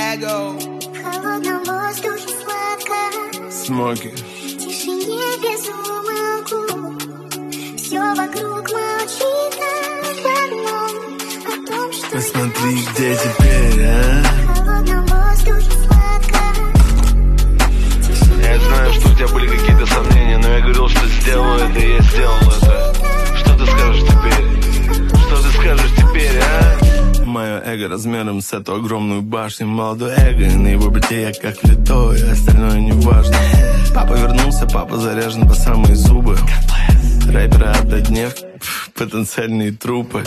эго. В холодном воздухе сладко, Смоки. в тишине безумолку. Все вокруг молчит об одном, о том, что посмотри, где теперь, а? в холодном воздухе сладко. Я знаю, что у тебя были какие-то сомнения, но я говорил, что сделаю это, и я сделал это. Что ты скажешь теперь? Что ты скажешь теперь, а? Мое эго размером с эту огромную башню. Молодой эго, и на его бите я как влитой, остальное не важно. Папа вернулся, папа заряжен по самые зубы. Рэперы однодневки, потенциальные трупы.